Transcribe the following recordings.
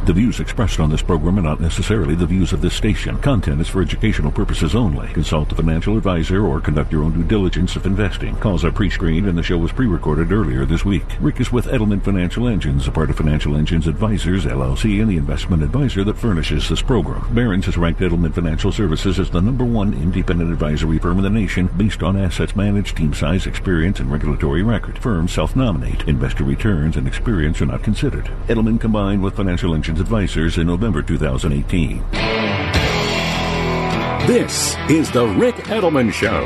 The views expressed on this program are not necessarily the views of this station. Content is for educational purposes only. Consult a financial advisor or conduct your own due diligence if investing. Calls are pre-screened and the show was pre-recorded earlier this week. Rick is with Edelman Financial Engines, a part of Financial Engines Advisors, LLC, and the investment advisor that furnishes this program. Barron's has ranked Edelman Financial Services as the #1 independent advisory firm in the nation based on assets managed, team size, experience, and regulatory record. Firms self-nominate. Investor returns and experience are not considered. Edelman combined with Financial Engines Advisors in November 2018. This is the Rick Edelman Show.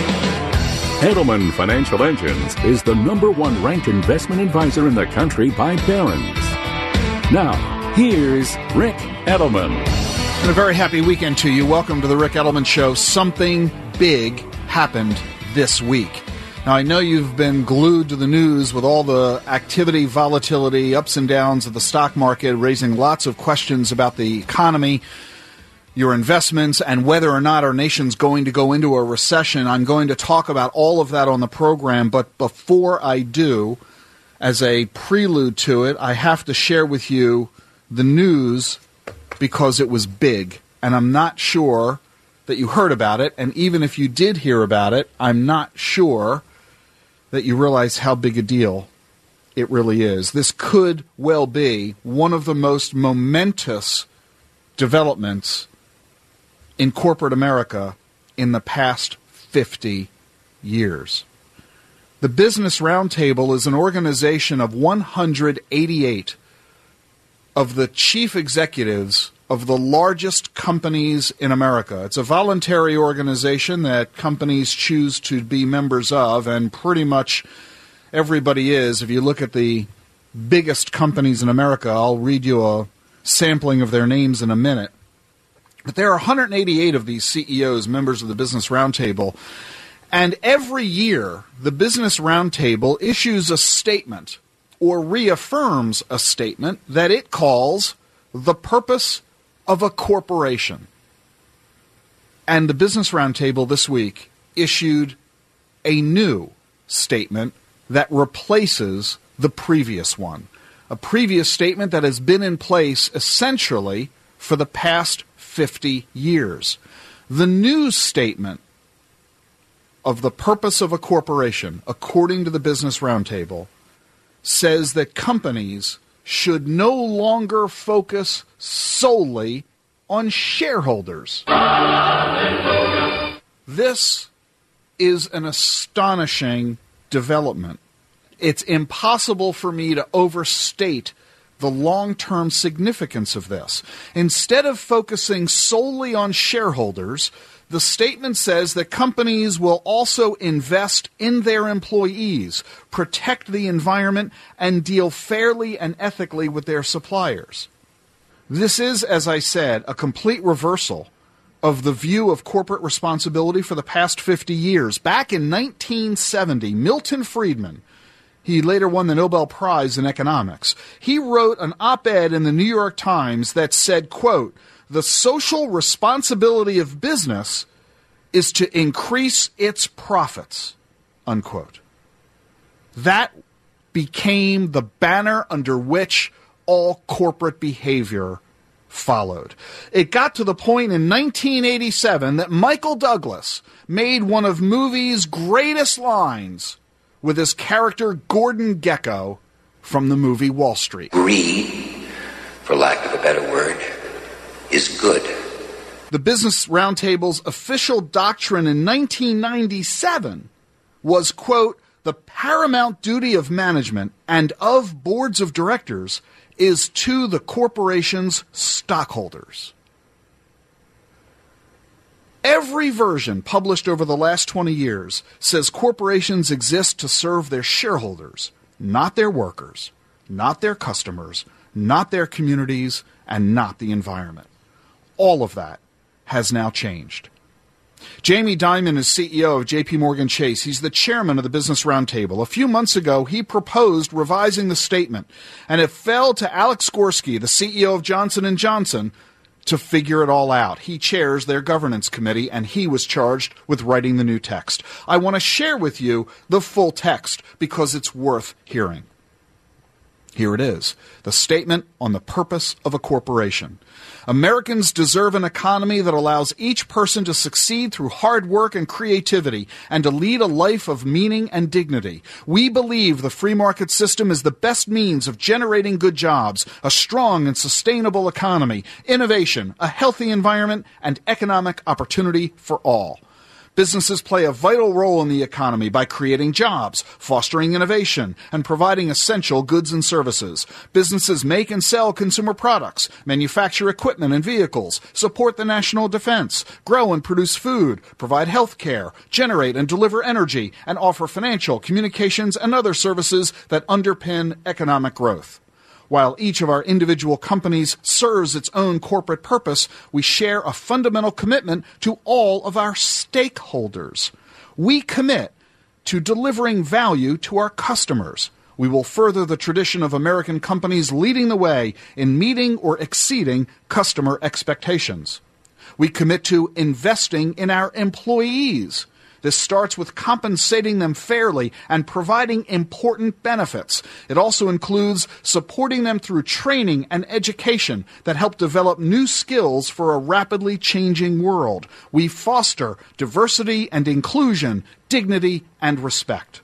Edelman Financial Engines is the #1 ranked investment advisor in the country by Barron's. Now, here's Rick Edelman. And a very happy weekend to you. Welcome to the Rick Edelman Show. Something big happened this week. Now, I know you've been glued to the news with all the activity, volatility, ups and downs of the stock market, raising lots of questions about the economy, your investments, and whether or not our nation's going to go into a recession. I'm going to talk about all of that on the program, but before I do, as a prelude to it, I have to share with you the news because it was big, and I'm not sure that you heard about it, and even if you did hear about it, I'm not sure that you realize how big a deal it really is. This could well be one of the most momentous developments in corporate America in the past 50 years. The Business Roundtable is an organization of 188 of the chief executives of the largest companies in America. It's a voluntary organization that companies choose to be members of, and pretty much everybody is. If you look at the biggest companies in America, I'll read you a sampling of their names in a minute. But there are 188 of these CEOs, members of the Business Roundtable, and every year the Business Roundtable issues a statement or reaffirms a statement that it calls the purpose of a corporation. And the Business Roundtable this week issued a new statement that replaces the previous one, a previous statement that has been in place essentially for the past 50 years. The new statement of the purpose of a corporation, according to the Business Roundtable, says that companies should no longer focus solely on shareholders. This is an astonishing development. It's impossible for me to overstate the long-term significance of this. Instead of focusing solely on shareholders, the statement says that companies will also invest in their employees, protect the environment, and deal fairly and ethically with their suppliers. This is, as I said, a complete reversal of the view of corporate responsibility for the past 50 years. Back in 1970, Milton Friedman, he later won the Nobel Prize in economics, he wrote an op-ed in the New York Times that said, quote, "The social responsibility of business is to increase its profits," unquote. That became the banner under which all corporate behavior followed. It got to the point in 1987 that Michael Douglas made one of movies' greatest lines with his character Gordon Gekko from the movie Wall Street. Greed, for lack of a better word, is good. The Business Roundtable's official doctrine in 1997 was, quote, "The paramount duty of management and of boards of directors is to the corporation's stockholders." Every version published over the last 20 years says corporations exist to serve their shareholders, not their workers, not their customers, not their communities, and not the environment. All of that has now changed. Jamie Dimon is CEO of J.P. Morgan Chase. He's the chairman of the Business Roundtable. A few months ago, he proposed revising the statement, and it fell to Alex Gorsky, the CEO of Johnson & Johnson, to figure it all out. He chairs their governance committee, and he was charged with writing the new text. I want to share with you the full text because it's worth hearing. Here it is, the statement on the purpose of a corporation. Americans deserve an economy that allows each person to succeed through hard work and creativity and to lead a life of meaning and dignity. We believe the free market system is the best means of generating good jobs, a strong and sustainable economy, innovation, a healthy environment, and economic opportunity for all. Businesses play a vital role in the economy by creating jobs, fostering innovation, and providing essential goods and services. Businesses make and sell consumer products, manufacture equipment and vehicles, support the national defense, grow and produce food, provide health care, generate and deliver energy, and offer financial, communications, and other services that underpin economic growth. While each of our individual companies serves its own corporate purpose, we share a fundamental commitment to all of our stakeholders. We commit to delivering value to our customers. We will further the tradition of American companies leading the way in meeting or exceeding customer expectations. We commit to investing in our employees. This starts with compensating them fairly and providing important benefits. It also includes supporting them through training and education that help develop new skills for a rapidly changing world. We foster diversity and inclusion, dignity and respect.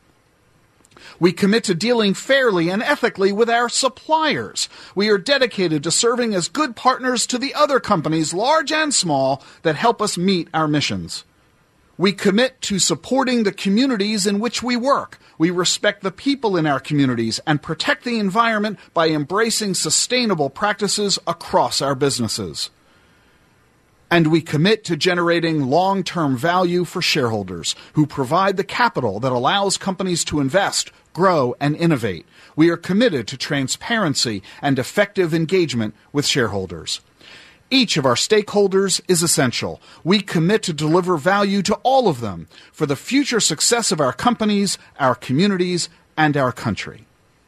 We commit to dealing fairly and ethically with our suppliers. We are dedicated to serving as good partners to the other companies, large and small, that help us meet our missions. We commit to supporting the communities in which we work. We respect the people in our communities and protect the environment by embracing sustainable practices across our businesses. And we commit to generating long-term value for shareholders who provide the capital that allows companies to invest, grow, and innovate. We are committed to transparency and effective engagement with shareholders. Each of our stakeholders is essential. We commit to deliver value to all of them for the future success of our companies, our communities, and our country.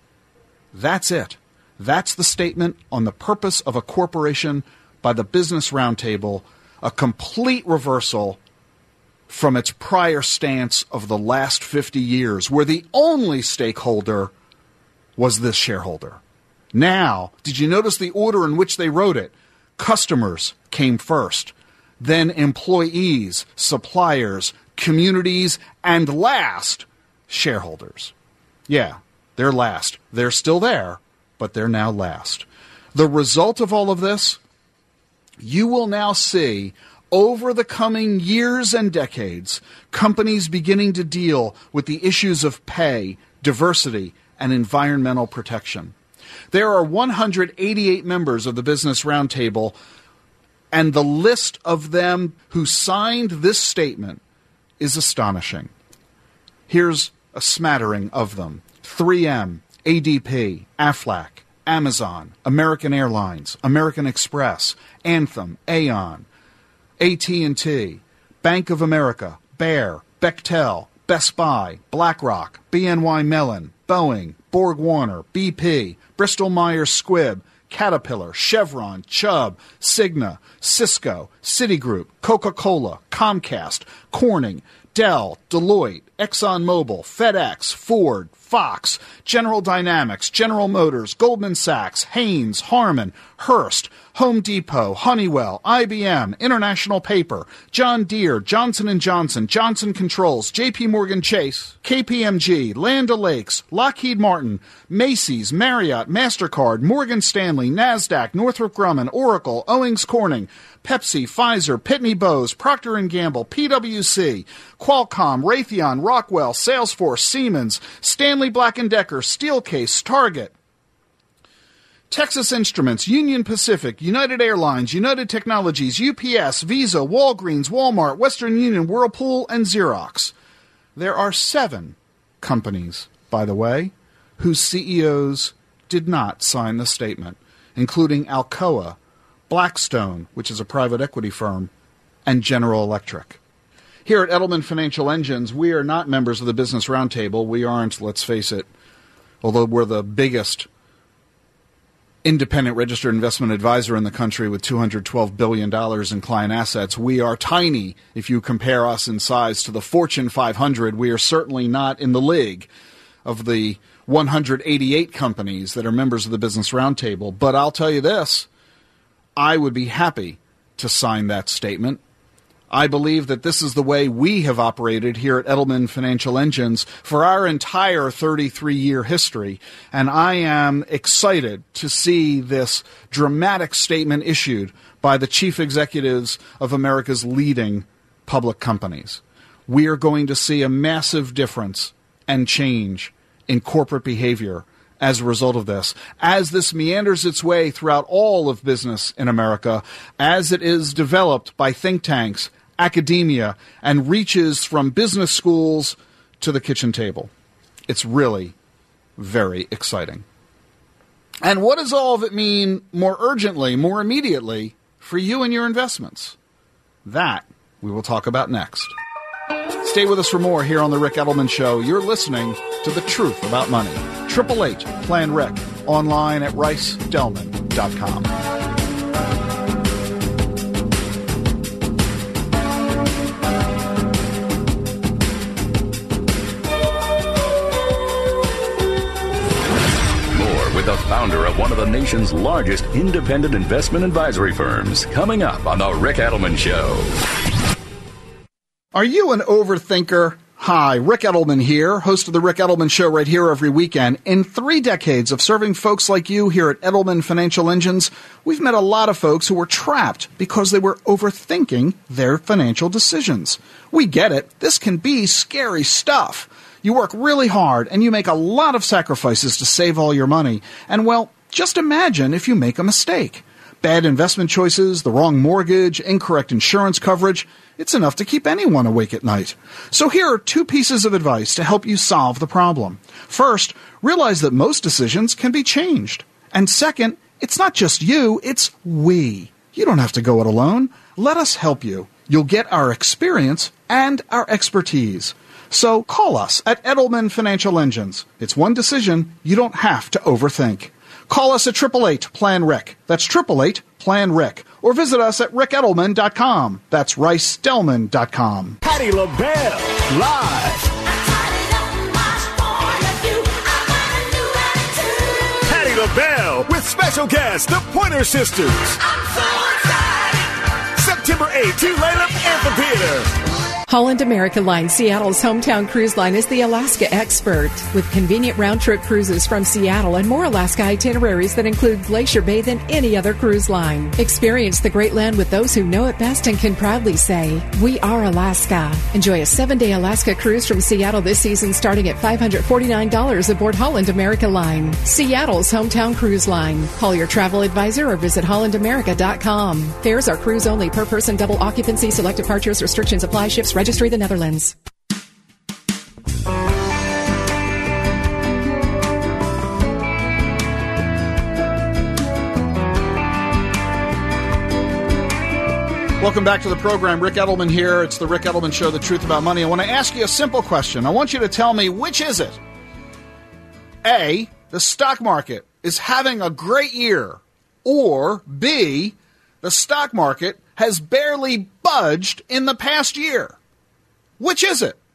That's it. That's the statement on the purpose of a corporation by the Business Roundtable, a complete reversal from its prior stance of the last 50 years, where the only stakeholder was this shareholder. Now, did you notice the order in which they wrote it? Customers came first, then employees, suppliers, communities, and last, shareholders. Yeah, they're last. They're still there, but they're now last. The result of all of this, you will now see over the coming years and decades, companies beginning to deal with the issues of pay, diversity, and environmental protection. There are 188 members of the Business Roundtable, and the list of them who signed this statement is astonishing. Here's a smattering of them. 3M, ADP, Aflac, Amazon, American Airlines, American Express, Anthem, Aon, AT&T, Bank of America, Bayer, Bechtel, Best Buy, BlackRock, BNY Mellon, Boeing, Borg Warner, BP, Bristol-Myers Squibb, Caterpillar, Chevron, Chubb, Cigna, Cisco, Citigroup, Coca-Cola, Comcast, Corning, Dell, Deloitte, ExxonMobil, FedEx, Ford, Fox, General Dynamics, General Motors, Goldman Sachs, Haynes, Harman, Hearst, Home Depot, Honeywell, IBM, International Paper, John Deere, Johnson & Johnson, Johnson Controls, JP Morgan Chase, KPMG, Land O'Lakes, Lockheed Martin, Macy's, Marriott, MasterCard, Morgan Stanley, NASDAQ, Northrop Grumman, Oracle, Owings Corning, Pepsi, Pfizer, Pitney Bowes, Procter & Gamble, PwC, Qualcomm, Raytheon, Rockwell, Salesforce, Siemens, Stanley Black & Decker, Steelcase, Target, Texas Instruments, Union Pacific, United Airlines, United Technologies, UPS, Visa, Walgreens, Walmart, Western Union, Whirlpool, and Xerox. There are 7 companies, by the way, whose CEOs did not sign the statement, including Alcoa, Blackstone, which is a private equity firm, and General Electric. Here at Edelman Financial Engines, we are not members of the Business Roundtable. We aren't, let's face it, although we're the biggest independent registered investment advisor in the country with $212 billion in client assets. We are tiny if you compare us in size to the Fortune 500. We are certainly not in the league of the 188 companies that are members of the Business Roundtable. But I'll tell you this, I would be happy to sign that statement. I believe that this is the way we have operated here at Edelman Financial Engines for our entire 33-year history, and I am excited to see this dramatic statement issued by the chief executives of America's leading public companies. We are going to see a massive difference and change in corporate behavior as a result of this. As this meanders its way throughout all of business in America, as it is developed by think tanks, academia, and reaches from business schools to the kitchen table. It's really very exciting. And what does all of it mean more urgently, more immediately for you and your investments? That we will talk about next. Stay with us for more here on The Ric Edelman Show. You're listening to The Truth About Money. 888-PLAN-RIC. Online at ricedelman.com. With the founder of one of the nation's largest independent investment advisory firms, coming up on The Ric Edelman Show. Are you an overthinker? Hi, Ric Edelman here, host of The Ric Edelman Show right here every weekend. In 3 decades of serving folks like you here at Edelman Financial Engines, we've met a lot of folks who were trapped because they were overthinking their financial decisions. We get it. This can be scary stuff. You work really hard and you make a lot of sacrifices to save all your money. And, well, just imagine if you make a mistake. Bad investment choices, the wrong mortgage, incorrect insurance coverage. It's enough to keep anyone awake at night. So here are 2 pieces of advice to help you solve the problem. First, realize that most decisions can be changed. And second, it's not just you, it's we. You don't have to go it alone. Let us help you. You'll get our experience and our expertise. So call us at Edelman Financial Engines. It's one decision you don't have to overthink. Call us at 888-PLAN-RIC. That's 888-PLAN-RIC. Or visit us at ricedelman.com. That's ricedelman.com. Patti LaBelle, live. Patti LaBelle with special guest, the Pointer Sisters. I'm so excited. September 8th, Tulalip Amphitheater. Holland America Line, Seattle's hometown cruise line, is the Alaska expert. With convenient round-trip cruises from Seattle and more Alaska itineraries that include Glacier Bay than any other cruise line. Experience the great land with those who know it best and can proudly say, "We are Alaska." Enjoy a 7-day Alaska cruise from Seattle this season starting at $549 aboard Holland America Line. Seattle's hometown cruise line. Call your travel advisor or visit hollandamerica.com. Fares are cruise only, per person, double occupancy, select departures, restrictions apply, ships registry the Netherlands. Welcome back to the program. Ric Edelman here. It's the Ric Edelman Show, The Truth About Money. I want to ask you a simple question. I want you to tell me, which is it? A, the stock market is having a great year. Or B, the stock market has barely budged in the past year. Which is it?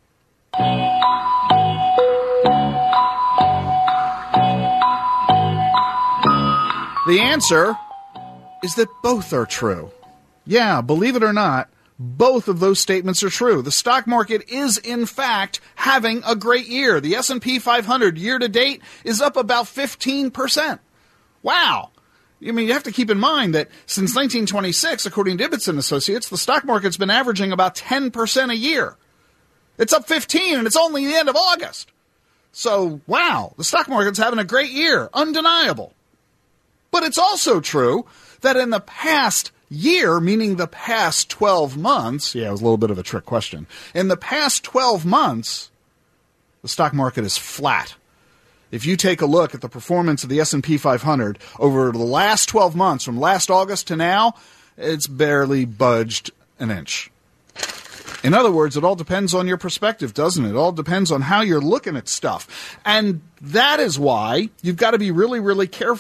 The answer is that both are true. Yeah, believe it or not, both of those statements are true. The stock market is, in fact, having a great year. The S&P 500 year-to-date is up about 15%. Wow. I mean, you have to keep in mind that since 1926, according to Ibbotson Associates, the stock market's been averaging about 10% a year. It's up 15, and it's only the end of August. So, wow, the stock market's having a great year, undeniable. But it's also true that in the past year, meaning the past 12 months, yeah, it was a little bit of a trick question. In the past 12 months, the stock market is flat. If you take a look at the performance of the S&P 500 over the last 12 months, from last August to now, it's barely budged an inch. In other words, it all depends on your perspective, doesn't it? It all depends on how you're looking at stuff. And that is why you've got to be really, really careful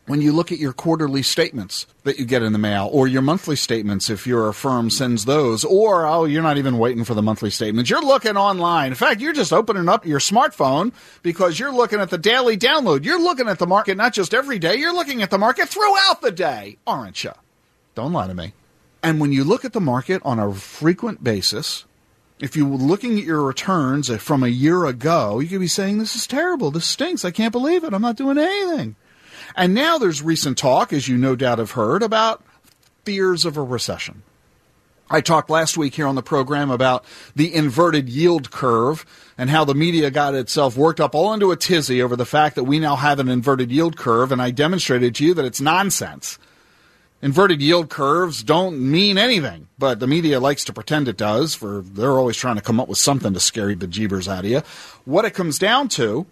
When you look at your quarterly statements that you get in the mail, or your monthly statements if your firm sends those, or, you're not even waiting for the monthly statements. You're looking online. In fact, you're just opening up your smartphone because you're looking at the daily download. You're looking at the market not just every day. You're looking at the market throughout the day, aren't you? Don't lie to me. And when you look at the market on a frequent basis, if you're looking at your returns from a year ago, you could be saying, this is terrible. This stinks. I can't believe it. I'm not doing anything. And now there's recent talk, as you no doubt have heard, about fears of a recession. I talked last week here on the program about the inverted yield curve and how the media got itself worked up all into a tizzy over the fact that we now have an inverted yield curve, and I demonstrated to you that it's nonsense. Inverted yield curves don't mean anything, but the media likes to pretend it does, for they're always trying to come up with something to scare bejeebers out of you. What it comes down to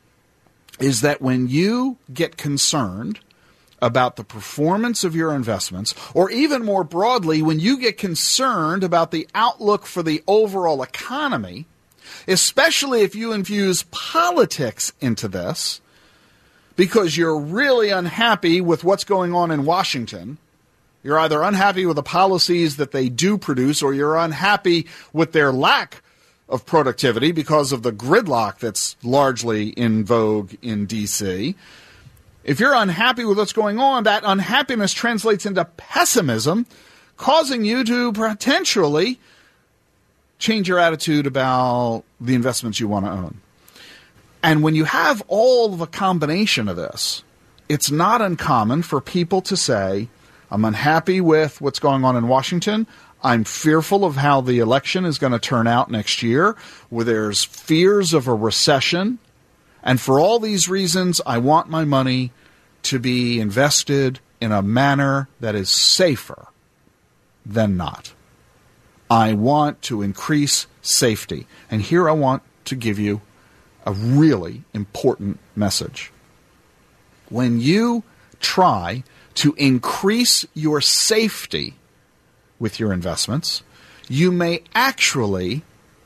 is that when you get concerned about the performance of your investments, or even more broadly, when you get concerned about the outlook for the overall economy, especially if you infuse politics into this, because you're really unhappy with what's going on in Washington, you're either unhappy with the policies that they do produce, or you're unhappy with their lack of productivity because of the gridlock that's largely in vogue in D.C. If you're unhappy with what's going on, that unhappiness translates into pessimism, causing you to potentially change your attitude about the investments you want to own. And when you have all of a combination of this, it's not uncommon for people to say, I'm unhappy with what's going on in Washington. I'm fearful of how the election is going to turn out next year, where there's fears of a recession. And for all these reasons, I want my money to be invested in a manner that is safer than not. I want to increase safety. And here I want to give you a really important message. When you try to increase your safety with your investments, you may actually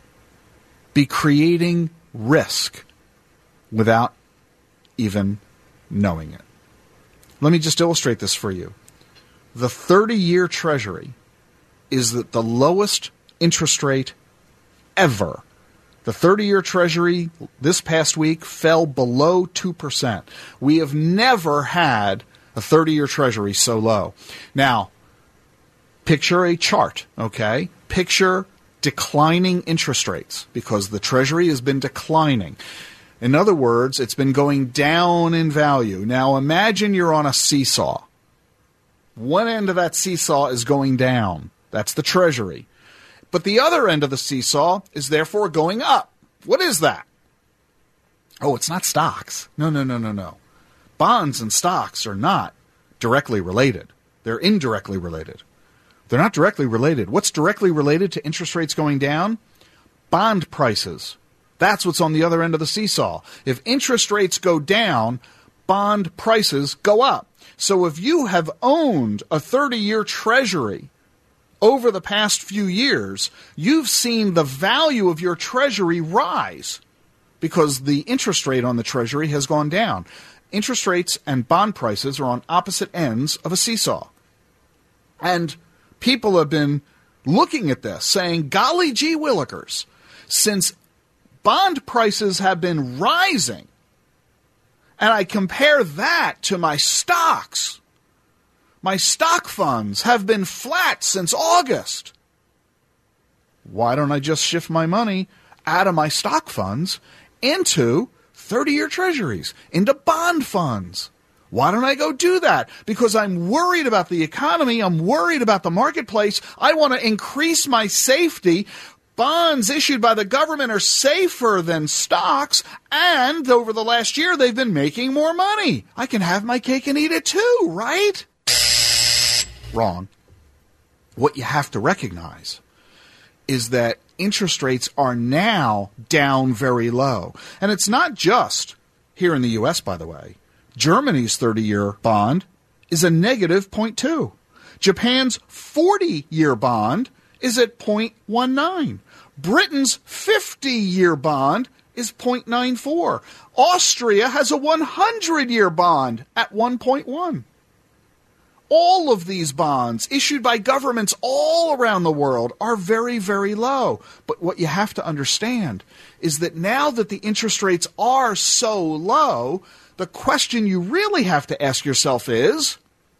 be creating risk without even knowing it. Let me just illustrate this for you. The 30-year Treasury is at the lowest interest rate ever. The 30-year Treasury this past week fell below 2%. We have never had a 30-year Treasury so low. Now, picture a chart, okay? Picture declining interest rates, because the Treasury has been declining. In other words, it's been going down in value. Now imagine you're on a seesaw. One end of that seesaw is going down. That's the Treasury. But the other end of the seesaw is therefore going up. What is that? Oh, it's not stocks. No. Bonds and stocks are not directly related. They're indirectly related. They're not directly related. What's directly related to interest rates going down? Bond prices. That's what's on the other end of the seesaw. If interest rates go down, bond prices go up. So if you have owned a 30-year Treasury over the past few years, you've seen the value of your Treasury rise because the interest rate on the Treasury has gone down. Interest rates and bond prices are on opposite ends of a seesaw. And people have been looking at this saying, golly gee willikers, since bond prices have been rising, and I compare that to my stocks, my stock funds have been flat since August. Why don't I just shift my money out of my stock funds into 30-year Treasuries, into bond funds? Why don't I go do that? Because I'm worried about the economy. I'm worried about the marketplace. I want to increase my safety. Bonds issued by the government are safer than stocks, and over the last year, they've been making more money. I can have my cake and eat it too, right? Wrong. What you have to recognize is that interest rates are now down very low. And it's not just here in the U.S., by the way. Germany's 30-year bond is a negative 0.2. Japan's 40-year bond is at 0.19. Britain's 50-year bond is 0.94. Austria has a 100-year bond at 1.1. All of these bonds issued by governments all around the world are very, very low. But what you have to understand is that now that the interest rates are so low, the question you really have to ask yourself is,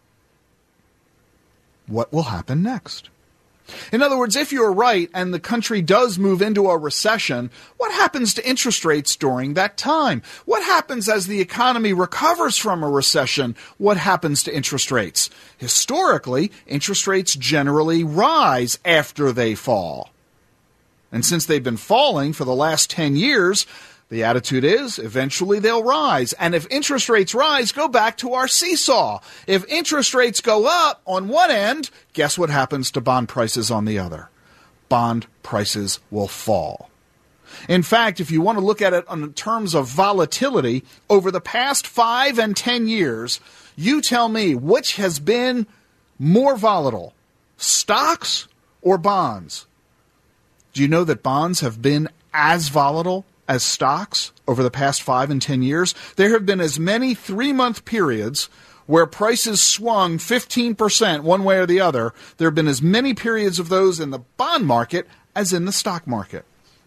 what will happen next? In other words, if you're right and the country does move into a recession, what happens to interest rates during that time? What happens as the economy recovers from a recession? What happens to interest rates? Historically, interest rates generally rise after they fall. And since they've been falling for the last 10 years, the attitude is eventually they'll rise. And if interest rates rise, go back to our seesaw. If interest rates go up on one end, guess what happens to bond prices on the other? Bond prices will fall. In fact, if you want to look at it in terms of volatility, over the past 5 and 10 years, you tell me which has been more volatile, stocks or bonds? Do you know that bonds have been as volatile as stocks over the past 5 and 10 years? There have been as many 3-month periods where prices swung 15% one way or the other. There have been as many periods of those in the bond market as in the stock market.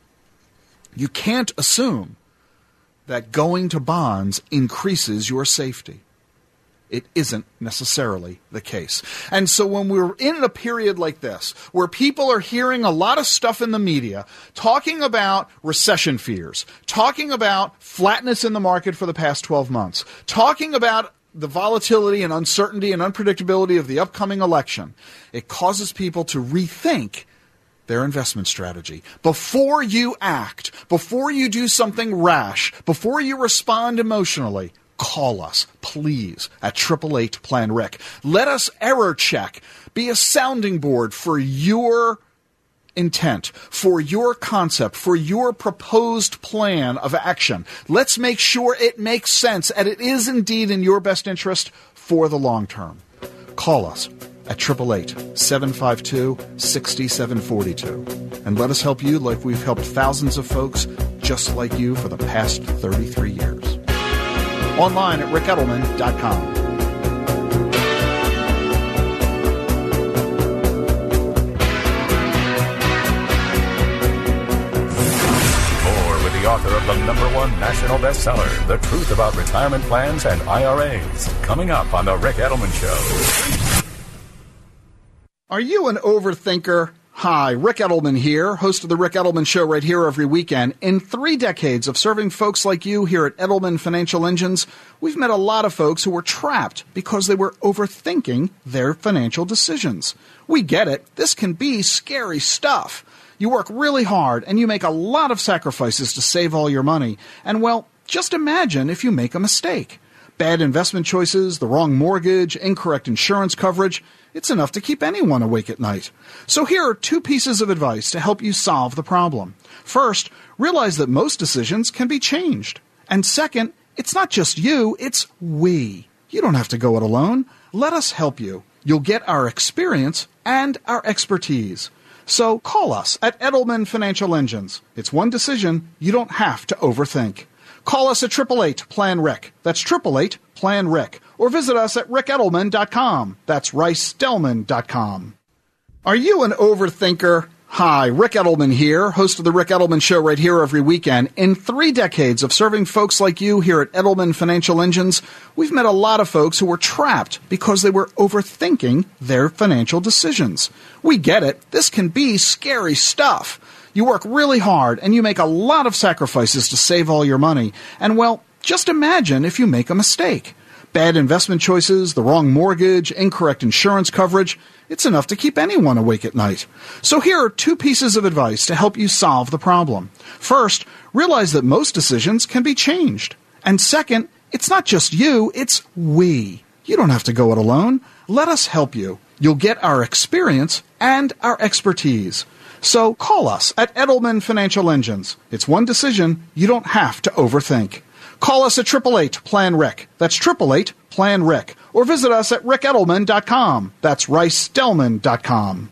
You can't assume that going to bonds increases your safety. It isn't necessarily the case. And so when we're in a period like this, where people are hearing a lot of stuff in the media, talking about recession fears, talking about flatness in the market for the past 12 months, talking about the volatility and uncertainty and unpredictability of the upcoming election, it causes people to rethink their investment strategy. Before you act, before you do something rash, before you respond emotionally, call us, please, at 888-PLAN-RIC. Let us error check, be a sounding board for your intent, for your concept, for your proposed plan of action. Let's make sure it makes sense and it is indeed in your best interest for the long term. Call us at 888-752-6742 and let us help you like we've helped thousands of folks just like you for the past 33 years. Online at rickedelman.com. More with the author of the #1 national bestseller, The Truth About Retirement Plans and IRAs, coming up on The Ric Edelman Show. Are you an overthinker? Hi, Ric Edelman here, host of the Ric Edelman Show right here every weekend. In 3 decades of serving folks like you here at Edelman Financial Engines, we've met a lot of folks who were trapped because they were overthinking their financial decisions. We get it. This can be scary stuff. You work really hard and you make a lot of sacrifices to save all your money. And well, just imagine if you make a mistake. Bad investment choices, the wrong mortgage, incorrect insurance coverage. It's enough to keep anyone awake at night. So here are 2 pieces of advice to help you solve the problem. First, realize that most decisions can be changed. And second, it's not just you, it's we. You don't have to go it alone. Let us help you. You'll get our experience and our expertise. So call us at Edelman Financial Engines. It's one decision you don't have to overthink. Call us at 888-PLAN-RIC. That's 888-PLAN-RIC. Or visit us at rickedelman.com. That's ricedelman.com. Are you an overthinker? Hi, Ric Edelman here, host of the Ric Edelman Show right here every weekend. In 3 decades of serving folks like you here at Edelman Financial Engines, we've met a lot of folks who were trapped because they were overthinking their financial decisions. We get it. This can be scary stuff. You work really hard and you make a lot of sacrifices to save all your money. And well, just imagine if you make a mistake. Bad investment choices, the wrong mortgage, incorrect insurance coverage. It's enough to keep anyone awake at night. So here are 2 pieces of advice to help you solve the problem. First, realize that most decisions can be changed. And second, it's not just you, it's we. You don't have to go it alone. Let us help you. You'll get our experience and our expertise. So call us at Edelman Financial Engines. It's one decision you don't have to overthink. Call us at 888-PLAN-RIC. That's 888-PLAN-RIC. Or visit us at rickedelman.com. That's ricedelman.com.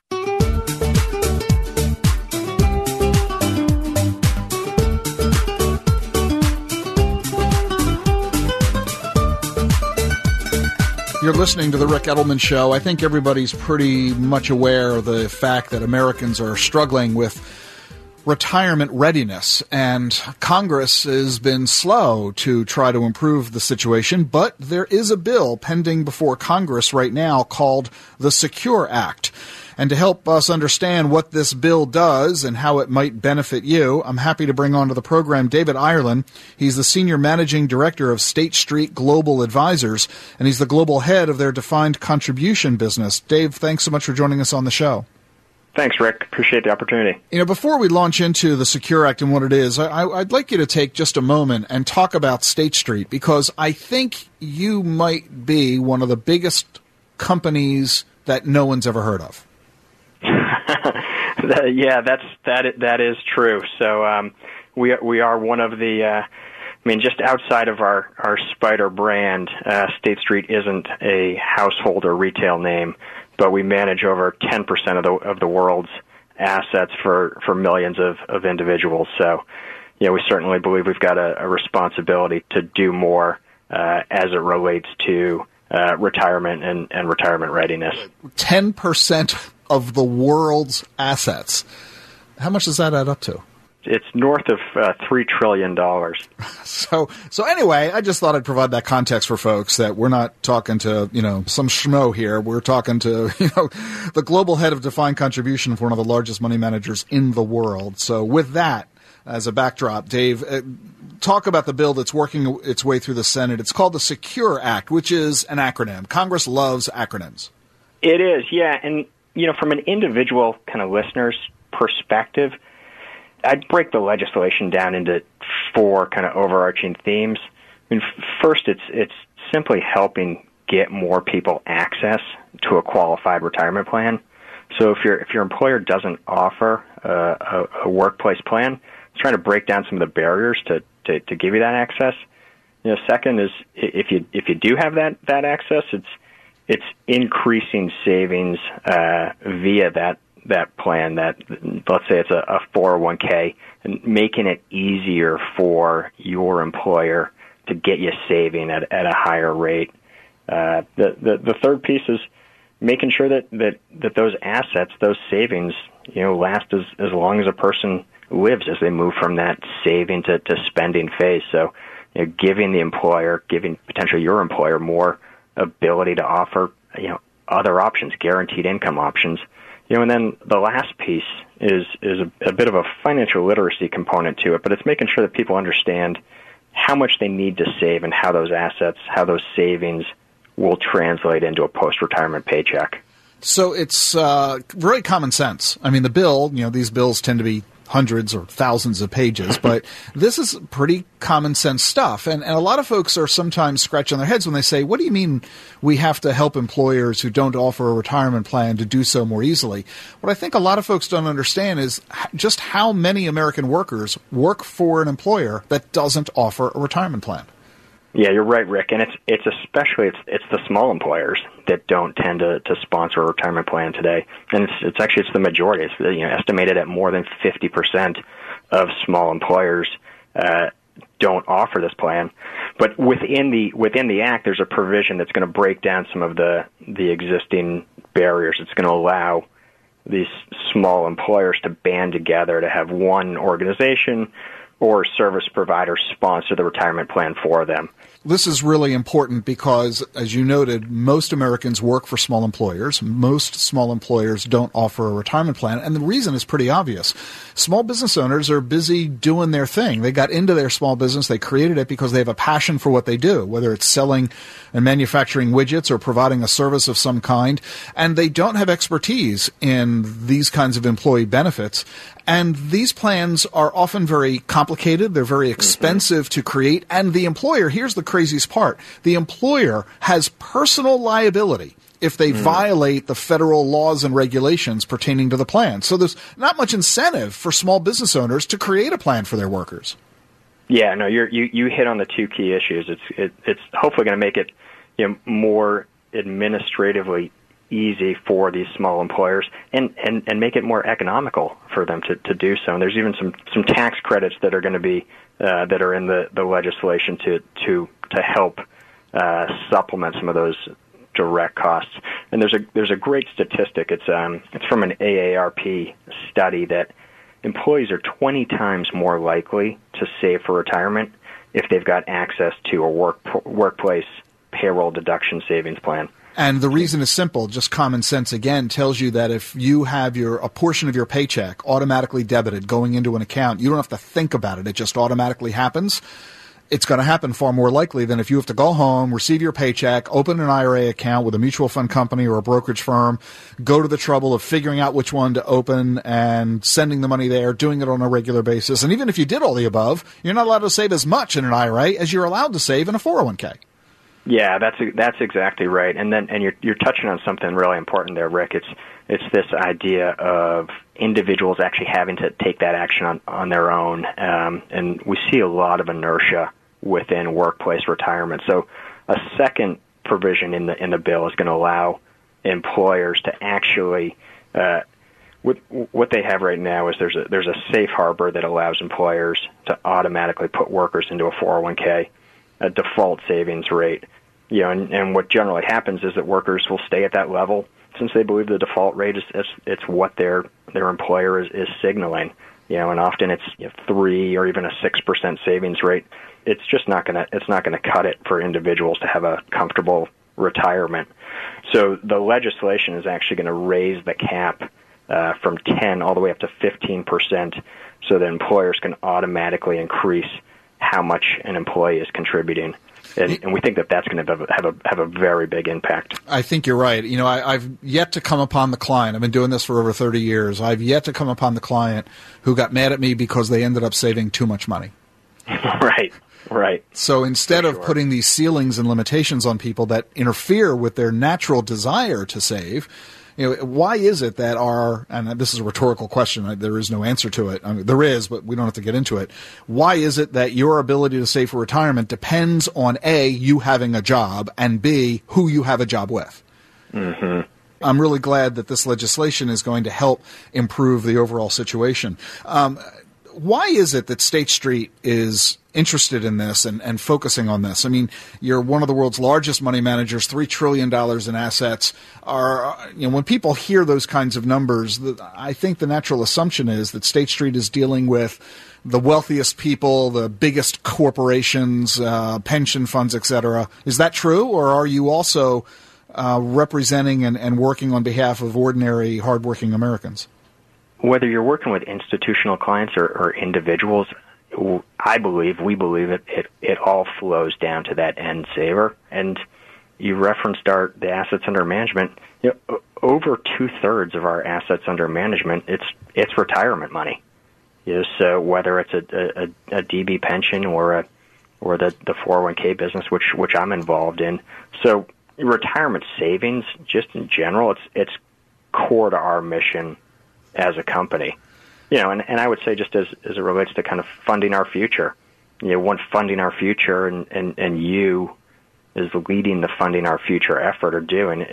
You're listening to The Rick Edelman Show. I think everybody's pretty much aware of the fact that Americans are struggling with retirement readiness, and Congress has been slow to try to improve the situation, but there is a bill pending before Congress right now called the Secure Act. And to help us understand what this bill does and how it might benefit you, I'm happy to bring onto the program David Ireland. He's the Senior Managing Director of State Street Global Advisors, and he's the global head of their defined contribution business. Dave, thanks so much for joining us on the show. Thanks, Rick. Appreciate the opportunity. Before we launch into the Secure Act and what it is, I'd like you to take just a moment and talk about State Street, because I think you might be one of the biggest companies that no one's ever heard of. Yeah, that is true. So we are one of the. Just outside of our Spider brand, State Street isn't a household or retail name, but we manage over 10% of the world's assets for millions of individuals. So, we certainly believe we've got a responsibility to do more as it relates to retirement and retirement readiness. 10% of the world's assets. How much does that add up to? It's north of $3 trillion. So anyway, I just thought I'd provide that context for folks that we're not talking to, some schmo here. We're talking to, the global head of defined contribution for one of the largest money managers in the world. So with that as a backdrop, Dave, talk about the bill that's working its way through the Senate. It's called the Secure Act, which is an acronym. Congress loves acronyms. It is, yeah. And, from an individual kind of listener's perspective, I'd break the legislation down into four kind of overarching themes. First, it's simply helping get more people access to a qualified retirement plan. So if your employer doesn't offer a workplace plan, it's trying to break down some of the barriers to give you that access. Second is if you do have that access, it's increasing savings via that plan, that let's say it's a 401k, and making it easier for your employer to get you saving at a higher rate. The third piece is making sure that those assets, those savings, last as long as a person lives as they move from that saving to spending phase. So, giving the employer, giving potentially your employer more ability to offer, other options, guaranteed income options. And then the last piece is a bit of a financial literacy component to it, but it's making sure that people understand how much they need to save and how those assets, how those savings will translate into a post-retirement paycheck. So it's very common sense. The bill, these bills tend to be hundreds or thousands of pages, but this is pretty common sense stuff. And a lot of folks are sometimes scratching their heads when they say, what do you mean we have to help employers who don't offer a retirement plan to do so more easily? What I think a lot of folks don't understand is just how many American workers work for an employer that doesn't offer a retirement plan. Yeah, you're right, Rick, and it's especially the small employers that don't tend to sponsor a retirement plan today, and it's the majority. It's estimated at more than 50% of small employers don't offer this plan. But within the Act, there's a provision that's going to break down some of the existing barriers. It's going to allow these small employers to band together to have one organization or service provider sponsor the retirement plan for them. This is really important because, as you noted, most Americans work for small employers. Most small employers don't offer a retirement plan, and the reason is pretty obvious. Small business owners are busy doing their thing. They got into their small business. They created it because they have a passion for what they do, whether it's selling and manufacturing widgets or providing a service of some kind, and they don't have expertise in these kinds of employee benefits. And these plans are often very complicated. They're very expensive to create. And the employer, here's the craziest part, the employer has personal liability if they violate the federal laws and regulations pertaining to the plan. So there's not much incentive for small business owners to create a plan for their workers. Yeah, no, you hit on the two key issues. It's hopefully going to make it more administratively easy for these small employers and make it more economical for them to do so. And there's even some tax credits that are going to be that are in the legislation to help supplement some of those direct costs. And there's a great statistic. It's from an AARP study that employees are 20 times more likely to save for retirement if they've got access to a workplace payroll deduction savings plan. And the reason is simple. Just common sense, again, tells you that if you have a portion of your paycheck automatically debited going into an account, you don't have to think about it. It just automatically happens. It's going to happen far more likely than if you have to go home, receive your paycheck, open an IRA account with a mutual fund company or a brokerage firm, go to the trouble of figuring out which one to open and sending the money there, doing it on a regular basis. And even if you did all the above, you're not allowed to save as much in an IRA as you're allowed to save in a 401k. Yeah, that's exactly right. And you're touching on something really important there, Rick. It's this idea of individuals actually having to take that action on their own. And we see a lot of inertia within workplace retirement. So a second provision in the bill is going to allow employers to actually what they have right now is there's a safe harbor that allows employers to automatically put workers into a 401k, a default savings rate. And what generally happens is that workers will stay at that level since they believe the default rate it's what their employer is signaling. And often it's 3 or even a 6% savings rate. It's just not gonna cut it for individuals to have a comfortable retirement. So the legislation is actually going to raise the cap from 10 all the way up to 15%, so that employers can automatically increase how much an employee is contributing. And we think that that's going to have a very big impact. I think you're right. I've yet to come upon the client. I've been doing this for over 30 years. I've yet to come upon the client who got mad at me because they ended up saving too much money. Right. So instead of putting these ceilings and limitations on people that interfere with their natural desire to save, why is it that and this is a rhetorical question, there is no answer to it. I mean, there is, but we don't have to get into it. Why is it that your ability to save for retirement depends on A, you having a job, and B, who you have a job with? Mm-hmm. I'm really glad that this legislation is going to help improve the overall situation. Why is it that State Street is interested in this and focusing on this? I mean, you're one of the world's largest money managers, $3 trillion in assets. When people hear those kinds of numbers, I think the natural assumption is that State Street is dealing with the wealthiest people, the biggest corporations, pension funds, et cetera. Is that true, or are you also representing and working on behalf of ordinary, hardworking Americans? Whether you're working with institutional clients or individuals, we believe it all flows down to that end saver. And you referenced the assets under management. Over 2/3 of our assets under management, it's retirement money. So whether it's a DB pension or the 401k business, which I'm involved in. So retirement savings, just in general, it's core to our mission as a company. And I would say just as it relates to kind of funding our future, one funding our future and you is leading the funding our future effort or doing,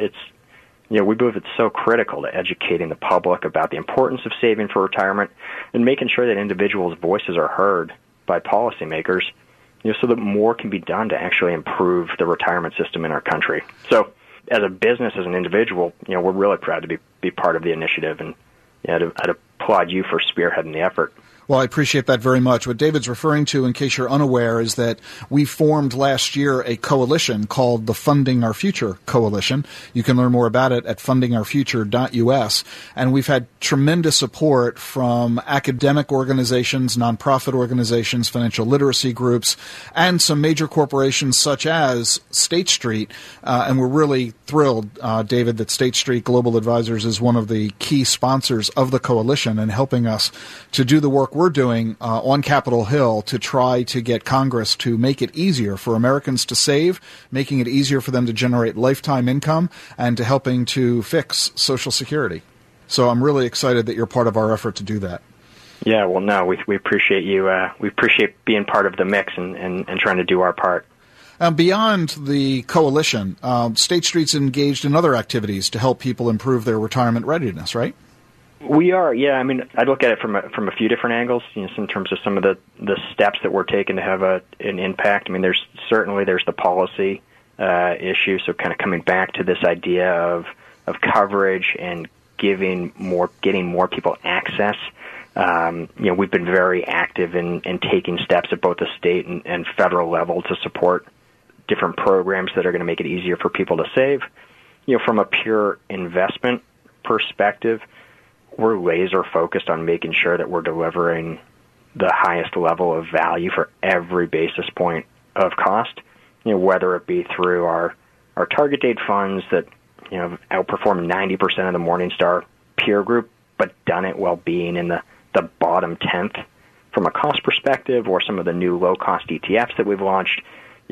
we believe it's so critical to educating the public about the importance of saving for retirement and making sure that individuals' voices are heard by policymakers, so that more can be done to actually improve the retirement system in our country. So as a business, as an individual, we're really proud to be part of the initiative, and I'd applaud you for spearheading the effort. Well, I appreciate that very much. What David's referring to, in case you're unaware, is that we formed last year a coalition called the Funding Our Future Coalition. You can learn more about it at fundingourfuture.us. And we've had tremendous support from academic organizations, nonprofit organizations, financial literacy groups, and some major corporations such as State Street. And we're really thrilled, David, that State Street Global Advisors is one of the key sponsors of the coalition and helping us to do the work we're doing on Capitol Hill to try to get Congress to make it easier for Americans to save, making it easier for them to generate lifetime income, and to helping to fix Social Security. So I'm really excited that you're part of our effort to do that. Yeah, well, no, we appreciate you. We appreciate being part of the mix and trying to do our part. Beyond the coalition, State Street's engaged in other activities to help people improve their retirement readiness, right? We are, yeah. I mean, I look at it from a few different angles, in terms of some of the steps that we're taking to have an impact. I mean, there's the policy issue. So kind of coming back to this idea of coverage and getting more people access. We've been very active in taking steps at both the state and federal level to support different programs that are going to make it easier for people to save. From a pure investment perspective, we're laser focused on making sure that we're delivering the highest level of value for every basis point of cost, whether it be through our target date funds that outperform 90% of the Morningstar peer group, but done it while being in the bottom 10th from a cost perspective, or some of the new low-cost ETFs that we've launched.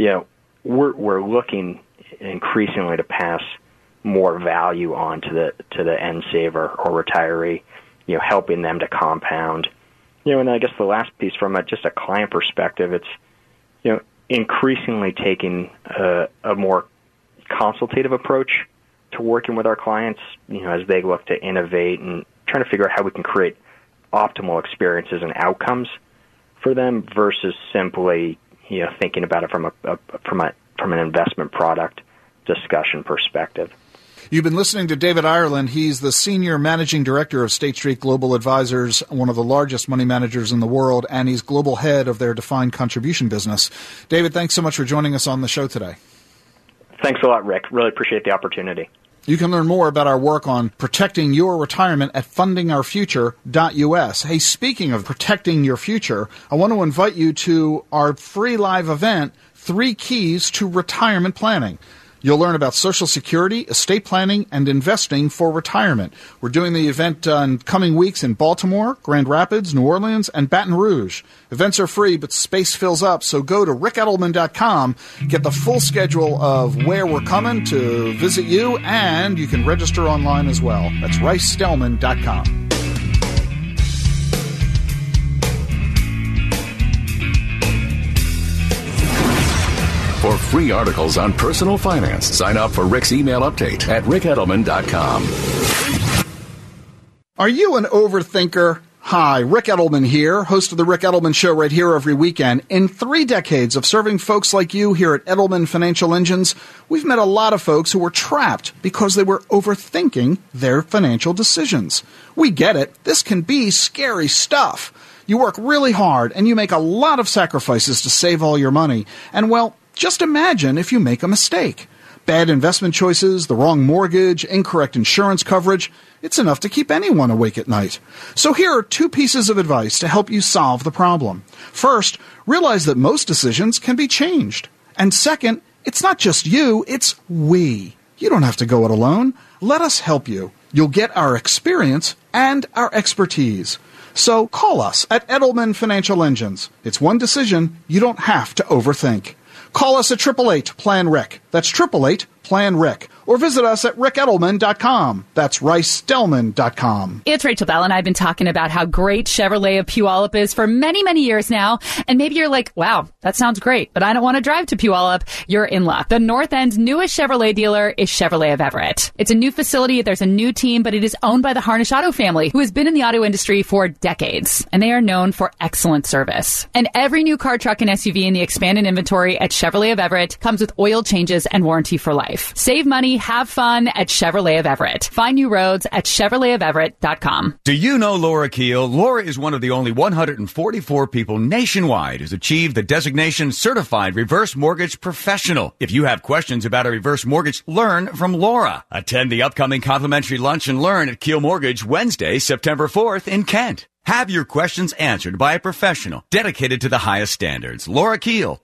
We're looking increasingly to pass more value on to the end saver or retiree, helping them to compound. And I guess the last piece from just a client perspective, it's increasingly taking a more consultative approach to working with our clients, as they look to innovate and trying to figure out how we can create optimal experiences and outcomes for them versus simply, thinking about it from an investment product discussion perspective. You've been listening to David Ireland. He's the Senior Managing Director of State Street Global Advisors, one of the largest money managers in the world, and he's global head of their defined contribution business. David, thanks so much for joining us on the show today. Thanks a lot, Rick. Really appreciate the opportunity. You can learn more about our work on protecting your retirement at fundingourfuture.us. Hey, speaking of protecting your future, I want to invite you to our free live event, 3 Keys to Retirement Planning. You'll learn about Social Security, estate planning, and investing for retirement. We're doing the event in coming weeks in Baltimore, Grand Rapids, New Orleans, and Baton Rouge. Events are free, but space fills up, so go to rickedelman.com, get the full schedule of where we're coming to visit you, and you can register online as well. That's ricedelman.com. For free articles on personal finance, sign up for Rick's email update at rickedelman.com. Are you an overthinker? Hi, Rick Edelman here, host of The Rick Edelman Show right here every weekend. In 3 decades of serving folks like you here at Edelman Financial Engines, we've met a lot of folks who were trapped because they were overthinking their financial decisions. We get it. This can be scary stuff. You work really hard and you make a lot of sacrifices to save all your money. And, well, just imagine if you make a mistake. Bad investment choices, the wrong mortgage, incorrect insurance coverage. It's enough to keep anyone awake at night. So here are 2 pieces of advice to help you solve the problem. First, realize that most decisions can be changed. And second, it's not just you, it's we. You don't have to go it alone. Let us help you. You'll get our experience and our expertise. So call us at Edelman Financial Engines. It's one decision you don't have to overthink. Call us at 888-PLAN-RICK. That's 888-PLAN-RICK. Or visit us at rickedelman.com. That's ricedelman.com. It's Rachel Bell, and I've been talking about how great Chevrolet of Puyallup is for many, many years now. And maybe you're like, wow, that sounds great, but I don't want to drive to Puyallup. You're in luck. The North End's newest Chevrolet dealer is Chevrolet of Everett. It's a new facility. There's a new team, but it is owned by the Harnish Auto family, who has been in the auto industry for decades. And they are known for excellent service. And every new car, truck, and SUV in the expanded inventory at Chevrolet of Everett comes with oil changes and warranty for life. Save money, have fun at Chevrolet of Everett. Find new roads at ChevroletofEverett.com. Do you know Laura Keel? Laura is one of the only 144 people nationwide who's achieved the designation Certified Reverse Mortgage Professional. If you have questions about a reverse mortgage, learn from Laura. Attend the upcoming complimentary Lunch and Learn at Keel Mortgage Wednesday, September 4th in Kent. Have your questions answered by a professional dedicated to the highest standards. Laura Keel,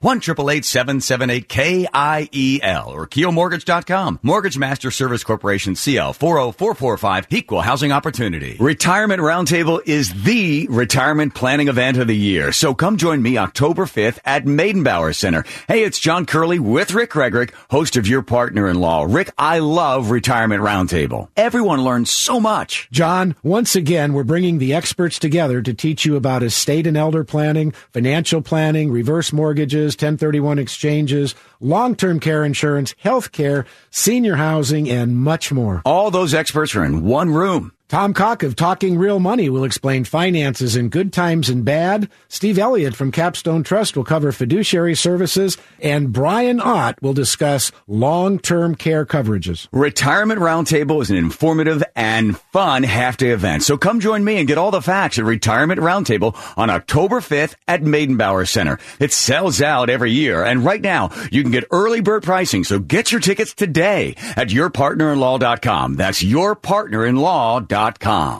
1-888-778-KIEL or KeelMortgage.com. Mortgage Master Service Corporation, CL 40445, Equal Housing Opportunity. Retirement Roundtable is the retirement planning event of the year. So come join me October 5th at Maidenbauer Center. Hey, it's John Curley with Rick Gregorick, host of Your Partner-in-Law. Rick, I love Retirement Roundtable. Everyone learns so much. John, once again, we're bringing the experts together to teach you about estate and elder planning, financial planning, reverse mortgages, 1031 exchanges, long-term care insurance, health care, senior housing, and much more. All those experts are in one room. Tom Cock of Talking Real Money will explain finances in good times and bad. Steve Elliott from Capstone Trust will cover fiduciary services. And Brian Ott will discuss long-term care coverages. Retirement Roundtable is an informative and fun half-day event. So come join me and get all the facts at Retirement Roundtable on October 5th at Maidenbauer Center. It sells out every year. And right now, you can get early bird pricing. So get your tickets today at yourpartnerinlaw.com. That's yourpartnerinlaw.com. Let's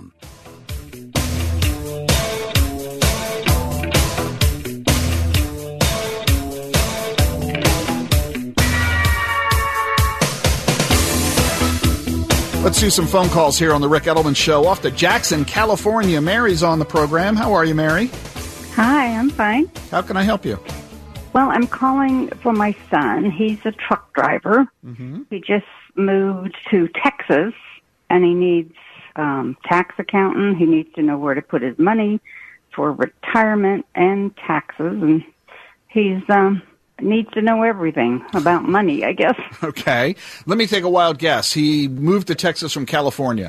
do some phone calls here on the Rick Edelman Show. Off to Jackson, California. Mary's on the program. How are you, Mary? Hi, I'm fine. How can I help you? Well, I'm calling for my son. He's a truck driver. Mm-hmm. He just moved to Texas, and he needs tax accountant. He needs to know where to put his money for retirement and taxes, and he's needs to know everything about money, I guess. Okay. Let me take a wild guess. He moved to Texas from California.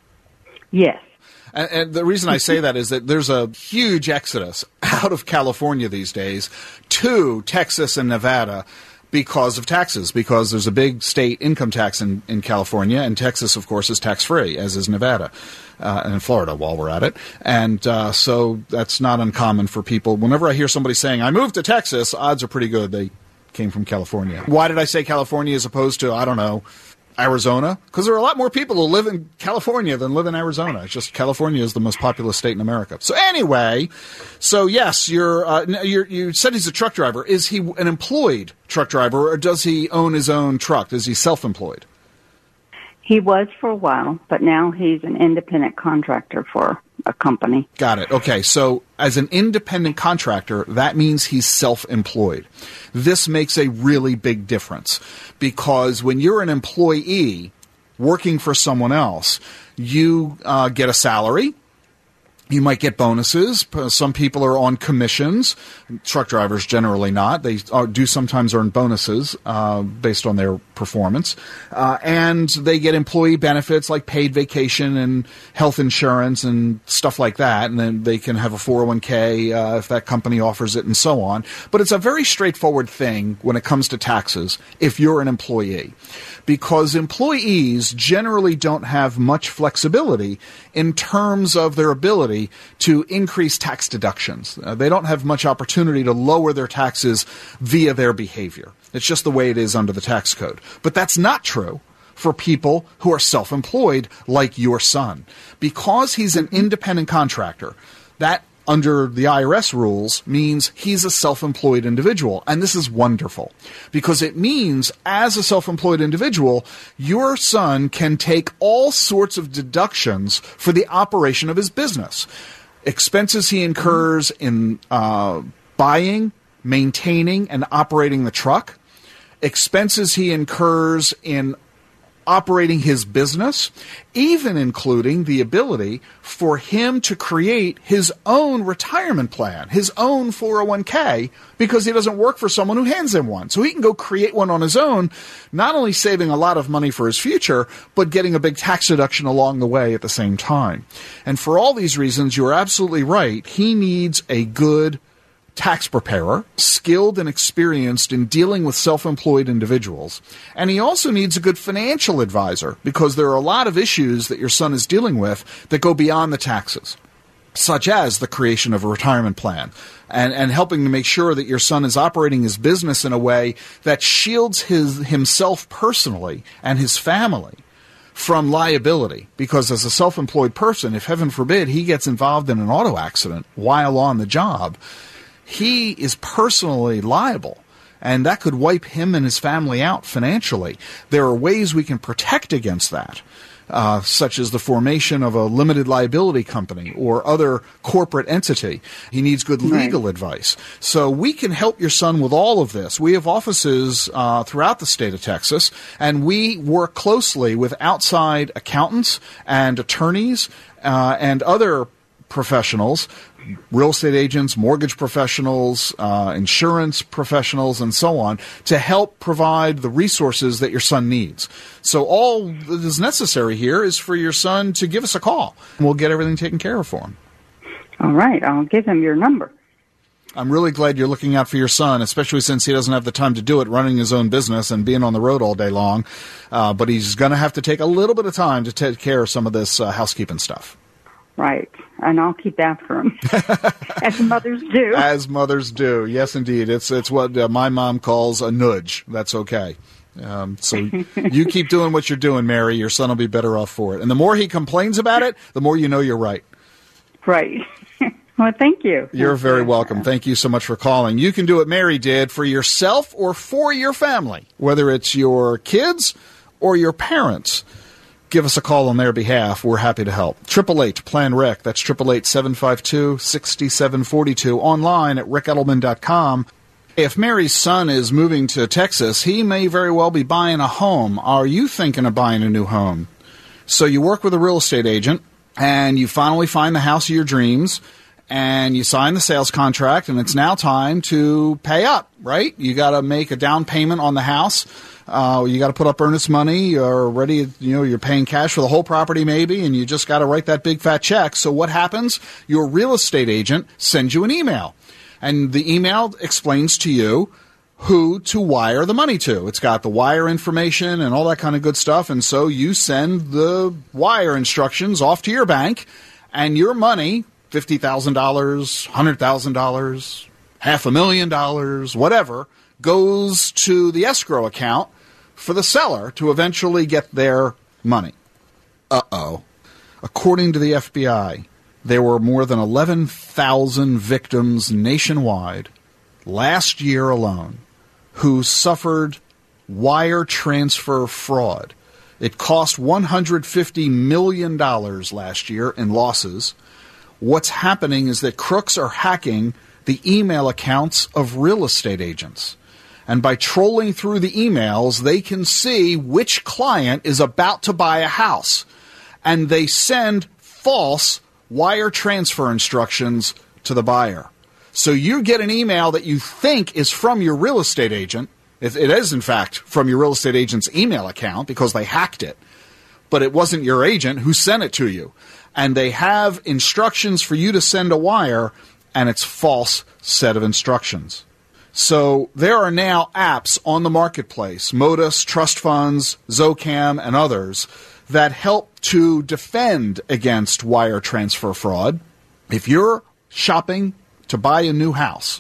Yes. And the reason I say that is that there's a huge exodus out of California these days to Texas and Nevada because of taxes, because there's a big state income tax in California, and Texas, of course, is tax-free, as is Nevada and Florida while we're at it. And so that's not uncommon for people. Whenever I hear somebody saying, I moved to Texas, odds are pretty good they came from California. Why did I say California as opposed to, I don't know, Arizona? Because there are a lot more people who live in California than live in Arizona. It's just California is the most populous state in America. So anyway, yes, you said he's a truck driver. Is he an employed truck driver, or does he own his own truck? Is he self-employed? He was for a while, but now he's an independent contractor for a company. Got it. Okay, so as an independent contractor, that means he's self-employed. This makes a really big difference, because when you're an employee working for someone else, you get a salary. You might get bonuses. Some people are on commissions. Truck drivers generally not. They do sometimes earn bonuses based on their performance. And they get employee benefits like paid vacation and health insurance and stuff like that. And then they can have a 401k if that company offers it and so on. But it's a very straightforward thing when it comes to taxes if you're an employee, because employees generally don't have much flexibility in terms of their ability to increase tax deductions. They don't have much opportunity to lower their taxes via their behavior. It's just the way it is under the tax code. But that's not true for people who are self-employed like your son. Because he's an independent contractor, that under the IRS rules means he's a self-employed individual. And this is wonderful, because it means as a self-employed individual, your son can take all sorts of deductions for the operation of his business. Expenses he incurs in buying, maintaining, and operating the truck. Expenses he incurs in operating his business, even including the ability for him to create his own retirement plan, his own 401k, because he doesn't work for someone who hands him one. So he can go create one on his own, not only saving a lot of money for his future, but getting a big tax deduction along the way at the same time. And for all these reasons, you're absolutely right. He needs a good tax preparer, skilled and experienced in dealing with self-employed individuals. And he also needs a good financial advisor, because there are a lot of issues that your son is dealing with that go beyond the taxes, such as the creation of a retirement plan and helping to make sure that your son is operating his business in a way that shields himself personally and his family from liability. Because as a self-employed person, if heaven forbid he gets involved in an auto accident while on the job, he is personally liable, and that could wipe him and his family out financially. There are ways we can protect against that, such as the formation of a limited liability company or other corporate entity. He needs good legal advice. So we can help your son with all of this. We have offices throughout the state of Texas, and we work closely with outside accountants and attorneys and other professionals real estate agents, mortgage professionals, insurance professionals, and so on to help provide the resources that your son needs. So all that is necessary here is for your son to give us a call, and we'll get everything taken care of for him. All right. I'll give him your number. I'm really glad you're looking out for your son, especially since he doesn't have the time to do it, running his own business and being on the road all day long. But he's going to have to take a little bit of time to take care of some of this housekeeping stuff. Right. And I'll keep after him, as mothers do. As mothers do. Yes, indeed. It's what my mom calls a nudge. That's okay. So you keep doing what you're doing, Mary. Your son will be better off for it. And the more he complains about it, the more you know you're right. Right. Well, thank you. You're very welcome. Thank you so much for calling. You can do what Mary did for yourself or for your family, whether it's your kids or your parents. Give us a call on their behalf. We're happy to help. 888-PLAN-RIC. That's 888-752-6742. Online at rickedelman.com. If Mary's son is moving to Texas, he may very well be buying a home. Are you thinking of buying a new home? So you work with a real estate agent, and you finally find the house of your dreams, and you sign the sales contract, and it's now time to pay up, right? You got to make a down payment on the house. You got to put up earnest money. You're ready, you're paying cash for the whole property maybe, and you just got to write that big fat check. So what happens? Your real estate agent sends you an email, and the email explains to you who to wire the money to. It's got the wire information and all that kind of good stuff, and so you send the wire instructions off to your bank, and your money, $50,000, $100,000, $500,000, whatever, goes to the escrow account for the seller to eventually get their money. Uh-oh. According to the FBI, there were more than 11,000 victims nationwide last year alone who suffered wire transfer fraud. It cost $150 million last year in losses. What's happening is that crooks are hacking the email accounts of real estate agents. And by trolling through the emails, they can see which client is about to buy a house. And they send false wire transfer instructions to the buyer. So you get an email that you think is from your real estate agent. It is, in fact, from your real estate agent's email account because they hacked it. But it wasn't your agent who sent it to you. And they have instructions for you to send a wire, and it's false set of instructions. So there are now apps on the marketplace, Modus, Trust Funds, Zocam, and others, that help to defend against wire transfer fraud. If you're shopping to buy a new house,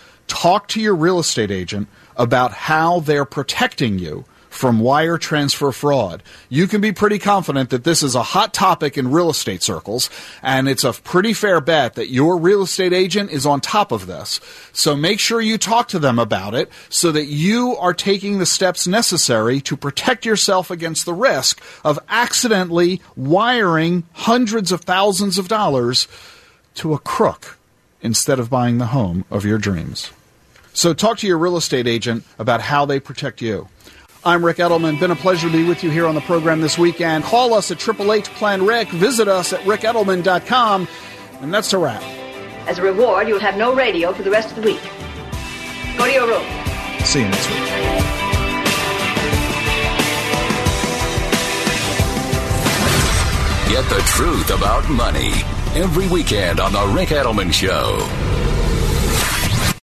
talk to your real estate agent about how they're protecting you from wire transfer fraud. You can be pretty confident that this is a hot topic in real estate circles, and it's a pretty fair bet that your real estate agent is on top of this. So make sure you talk to them about it so that you are taking the steps necessary to protect yourself against the risk of accidentally wiring hundreds of thousands of dollars to a crook instead of buying the home of your dreams. So talk to your real estate agent about how they protect you. I'm Ric Edelman. Been a pleasure to be with you here on the program this weekend. Call us at 888-PLAN-RIC. Visit us at rickedelman.com. And that's a wrap. As a reward, you'll have no radio for the rest of the week. Go to your room. See you next week. Get the truth about money every weekend on The Ric Edelman Show.